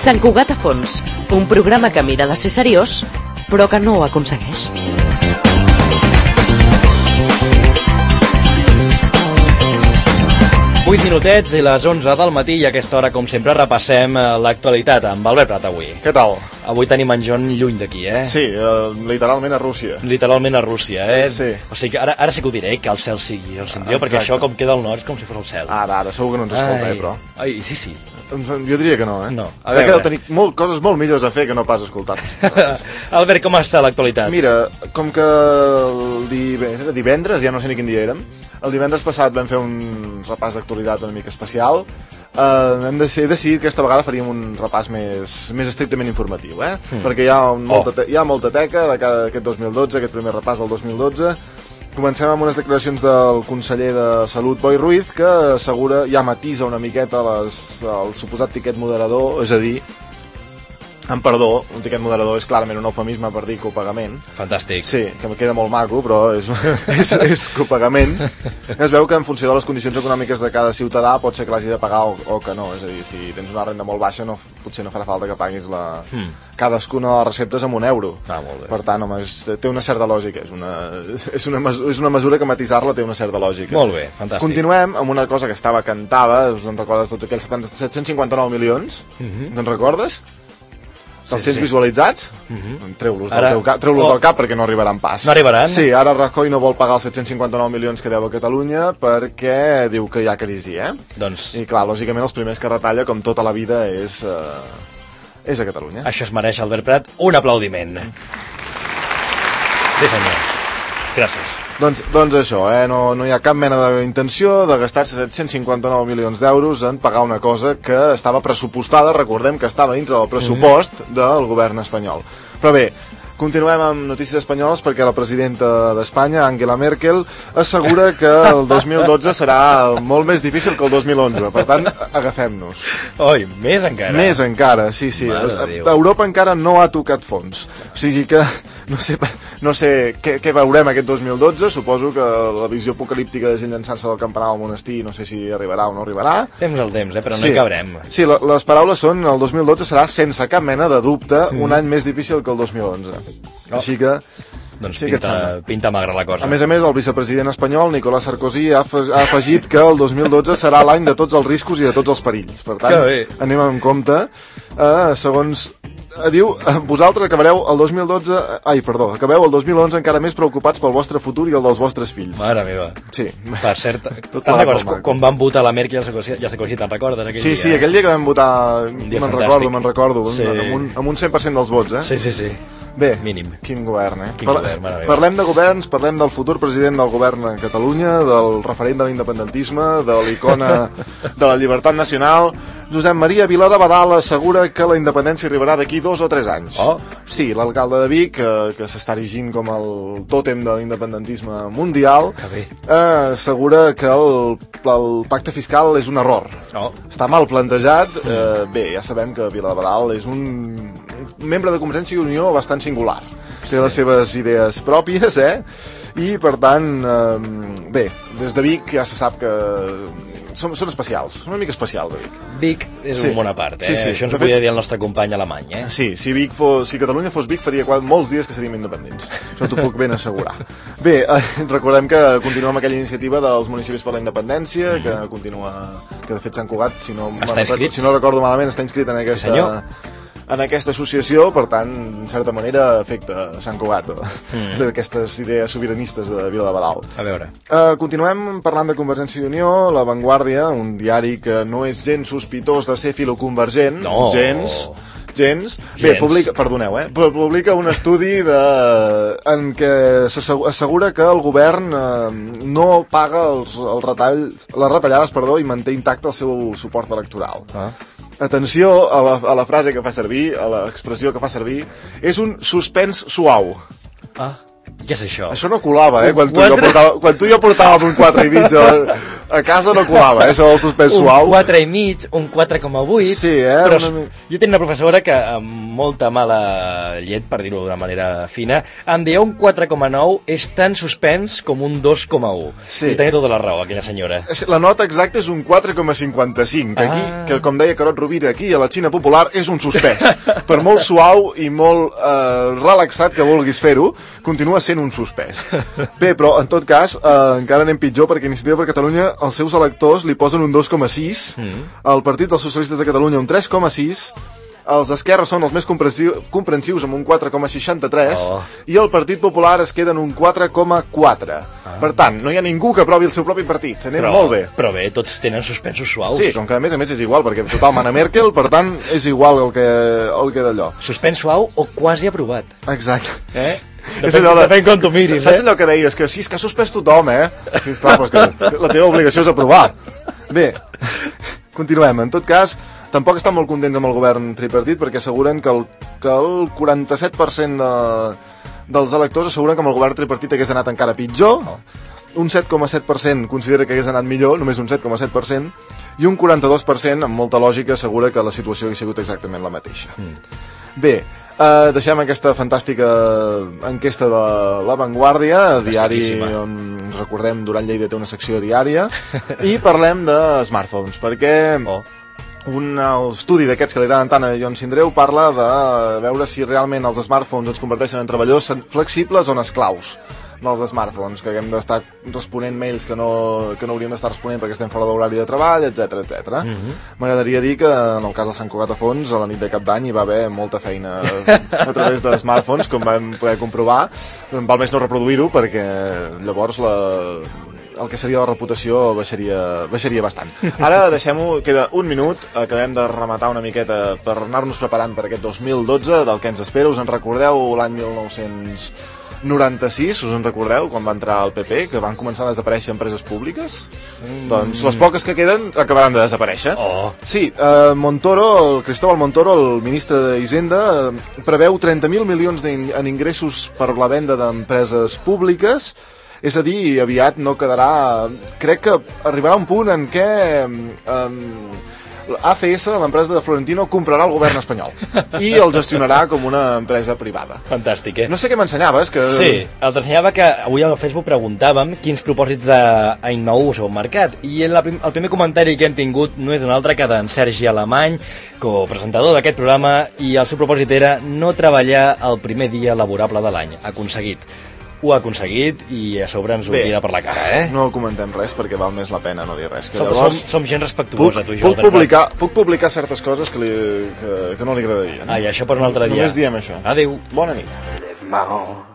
Sant Cugat a fons, un programa que mira de ser seriós, però que no ho aconsegueix. Vuit minutets i les 11 del matí i a aquesta hora, com sempre, repassem l'actualitat amb Albert Prat avui. Què tal? Avui tenim en John lluny d'aquí, eh? Sí, literalment a Rússia. Literalment a Rússia, eh? Sí. O sigui, ara sí que ho diré, que el cel sigui el cinturó, perquè això com queda al nord és com si fos el cel. Ara, segur que no ens escolta, però... Ai, sí. Jo diria que no, eh? No. Crec que deu tenir coses molt millors a fer que no pas escoltar-nos. Albert, com està l'actualitat? Mira, com que divendres, ja no sé ni quin dia érem, el divendres passat vam fer un repàs d'actualitat una mica especial. Hem decidit que aquesta vegada faríem un repàs més estrictament informatiu, perquè hi ha molta teca d'aquest 2012, aquest primer repàs del 2012. Comencem amb unes declaracions del conseller de Salut, Boi Ruiz, que assegura, ja matisa una miqueta el suposat tiquet moderador, és a dir, amb perdó, un tiquet moderador és clarament un eufemisme per dir copagament. Fantàstic. Sí, que me queda molt maco, però és copagament. Es veu que en funció de les condicions econòmiques de cada ciutadà pot ser que l'hagi de pagar o que no. És a dir, si tens una renda molt baixa potser no farà falta que paguis cadascuna de les receptes amb €1. Molt bé. Per tant, home, té una certa lògica. És una mesura que matisar-la té una certa lògica. Molt bé, fantàstic. Continuem amb una cosa que estava cantada. Us en recordes tots aquells 759 milions? Te'n recordes? Els tens visualitzats? Treu-los del cap perquè no arribaran pas. No arribaran? Sí, ara Rajoy no vol pagar els 759 milions que deu a Catalunya perquè diu que hi ha crisi, Doncs... I clar, lògicament els primers que retalla, com tota la vida, és a Catalunya. Això es mereix, Albert Prat, un aplaudiment. Sí, senyor. Gràcies. Doncs això, no hi ha cap mena d'intenció de gastar-se 759 milions d'euros en pagar una cosa que estava pressupostada, recordem que estava dintre del pressupost del govern espanyol. Però bé, continuem amb notícies espanyoles perquè la presidenta d'Espanya, Angela Merkel, assegura que el 2012 serà molt més difícil que el 2011. Per tant, agafem-nos. Oi, més encara? Més encara, sí. Europa encara no ha tocat fons. O sigui que no sé què veurem aquest 2012. Suposo que la visió apocalíptica de gent llançant-se del campanar al monestir no sé si arribarà o no arribarà. Temps al temps, però no hi cabrem. Sí, les paraules són: el 2012 serà, sense cap mena de dubte, un any més difícil que el 2011. Així que... Doncs pinta magra la cosa. A més, el vicepresident espanyol, Nicolas Sarkozy, ha afegit que el 2012 serà l'any de tots els riscos i de tots els perills. Per tant, anem amb compte. Segons diu, vosaltres acabeu el 2011 encara més preocupats pel vostre futur i el dels vostres fills. Mare meva. Sí. Per cert, te'n recordes quan van votar la Merkel i el Sarkozy, te'n recordes aquell dia? Sí, aquell dia que vam votar, me'n recordo, sí. amb un 100% dels vots, Sí. Bé, mínim. Quin govern, govern, Parlem de governs, parlem del futur president del govern a Catalunya, del referent de l'independentisme, de l'icona de la llibertat nacional. Josep Maria Viladebadal assegura que la independència arribarà d'aquí 2 o 3 anys. Sí, l'alcalde de Vic, que s'està erigint com el tòtem de l'independentisme mundial, assegura que el pacte fiscal és un error. Està mal plantejat. Bé, ja sabem que Viladebadal és un membre de Convergència i Unió bastant singular. Té les seves idees pròpies, i per tant, bé, des de Vic ja se sap que són especials, són una mica especials a Vic. Vic és un món a part, Sí. Això ens ho podia dir el nostre company alemany, Sí, si Catalunya fos Vic faria molts dies que seríem independents. Això t'ho puc ben assegurar. Bé, recordem que continua amb aquella iniciativa dels municipis per la independència, que de fet Sant Cugat, si no recordo malament, està inscrit en aquesta associació, per tant, en certa manera afecta Sant Cugat d'aquestes idees sobiranistes de Viladebadal. A veure. Continuem parlant de Convergència i Unió. La Vanguardia, un diari que no és gens sospitós de ser filoconvergent, gens. Bé, publica un estudi en què assegura que el govern no paga les retallades i manté intacte el seu suport electoral. Atenció a la frase que fa servir, a l'expressió que fa servir, és un suspens suau. Què és això? Això no colava, Quan tu i jo portàvem un 4,5 a casa no colava, això del suspens suau. Un 4,5, un 4,8. Sí, però jo tenia una professora que, amb molta mala llet, per dir-ho d'una manera fina, em deia un 4,9 és tan suspens com un 2,1. Sí. I tenia tota la raó, aquella senyora. La nota exacta és un 4,55, que com deia Carot Rovira, aquí a la Xina popular és un suspès. Per molt suau i molt relaxat que vulguis fer-ho, continua sent un suspès. Bé, però en tot cas encara anem pitjor, perquè Iniciativa per Catalunya els seus electors li posen un 2,6, el Partit dels Socialistes de Catalunya un 3,6, els d'Esquerra són els més comprensius amb un 4,63 i el Partit Popular es queda en un 4,4. Per tant, no hi ha ningú que aprovi el seu propi partit. Anem molt bé. Però bé, tots tenen suspensos suaus. Sí, com que a més és igual, perquè total mana Merkel, per tant és igual el que d'allò. Suspens suau o quasi aprovat. Exacte. Depèn com tu miris, saps allò que deies? Que sí, és que ha suspès tothom, Sí, clar, però és que la teva obligació és aprovar. Bé, continuem. En tot cas, tampoc estan molt contents amb el govern tripartit, perquè asseguren que el 47% dels electors asseguren que amb el govern tripartit hagués anat encara pitjor, un 7,7% considera que hagués anat millor, només un 7,7%, i un 42%, amb molta lògica, assegura que la situació hagués sigut exactament la mateixa. Bé, deixem aquesta fantàstica enquesta de La Vanguardia, diari on recordem Duran Lleida té una secció diària, i parlem de smartphones, perquè un estudi d'aquests que li agraden tant a Jon Sindreu parla de veure si realment els smartphones ens converteixen en treballadors flexibles o en esclaus dels smartphones, que haguem d'estar responent mails que no hauríem d'estar responent perquè estem fora d'horari de treball, etc. M'agradaria dir que en el cas del Sant Cugat a Fons, a la nit de Cap d'Any hi va haver molta feina a través de smartphones, com vam poder comprovar. Val més no reproduir-ho, perquè llavors el que seria la reputació baixaria bastant. Ara deixem-ho, queda un minut, acabem de rematar una miqueta per anar-nos preparant per aquest 2012, del que ens espera. Us en recordeu l'any 1996, us en recordeu, quan va entrar el PP, que van començar a desaparèixer empreses públiques? Doncs les poques que queden acabaran de desaparèixer. Sí, el Cristóbal Montoro, el ministre d'Hisenda, preveu 30.000 milions en ingressos per la venda d'empreses públiques. És a dir, aviat no quedarà... Crec que arribarà un punt en què ACS, l'empresa de Florentino, comprarà el govern espanyol i el gestionarà com una empresa privada. Fantàstic, No sé què m'ensenyaves. Sí, els ensenyava que avui al Facebook preguntàvem quins propòsits d'any nou us heu marcat, i el primer comentari que hem tingut no és un altre que d'en Sergi Alemany, copresentador d'aquest programa, i el seu propòsit era no treballar el primer dia laborable de l'any. Ho ha aconseguit i a sobre ens ho tira per la cara, No comentem res perquè val més la pena no dir res. Som gent respectuosa, tu i jo. Puc publicar certes coses que no li agradarien. I això per un altre dia. Només diem això. Adéu. Bona nit.